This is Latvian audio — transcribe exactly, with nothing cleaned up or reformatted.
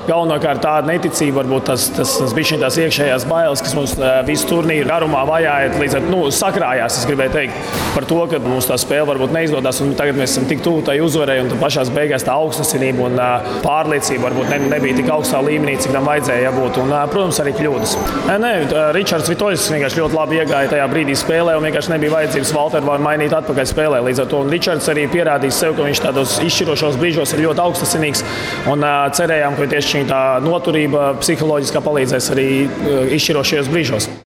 galvenokārt tāda neticība, varbūt tas, tas, tas bija šī tās iekšējās bailes, kas mums visu turnīru garumā vajāja, līdz ar nu, sakrājās, es gribēju teikt, par to, ka mums tā spēle varbūt neizdodas, un tagad mēs esam tik tuvu tai uzvarai, un pašās beigās tā augstasinība un pārliecība varbūt ne, nebija tik augstā līmenī, cik tam vajadzēja jābūt, un, protams, arī kļūdas. Nē, Ričards Vitoļs vienkārši ļoti labi iegāja tajā brīdī spēlē, un vienkārši nebija vajadzības Valteru mainīt atpakaļ spēlē. Līdz ar to un Ričards arī pierādīs sev, ka viņš tādos izšķirošos brīžos ir ļoti augstasinīgs, un uh, cerējām, ka tieši šī tā noturība psiholoģiskā palīdzēs arī uh, izšķirošajos brīžos.